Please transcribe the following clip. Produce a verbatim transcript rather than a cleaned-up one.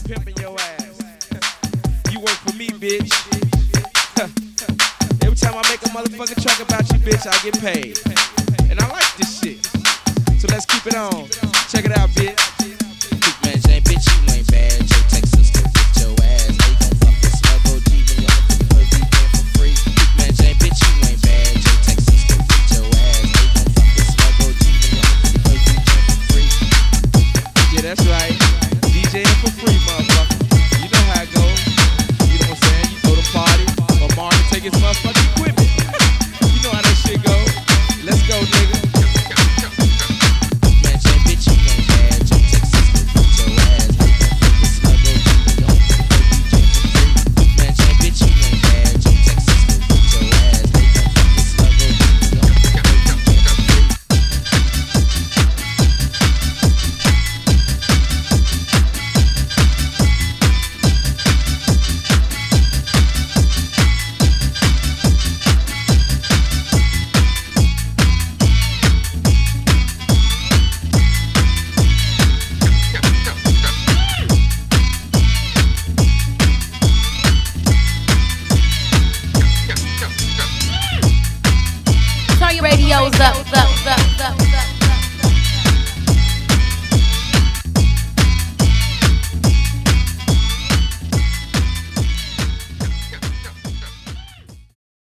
pimping your ass. You work for me, bitch. Every time I make a motherfucking track about you, bitch, I get paid. And I like this shit. So let's keep it on. Check it out, bitch.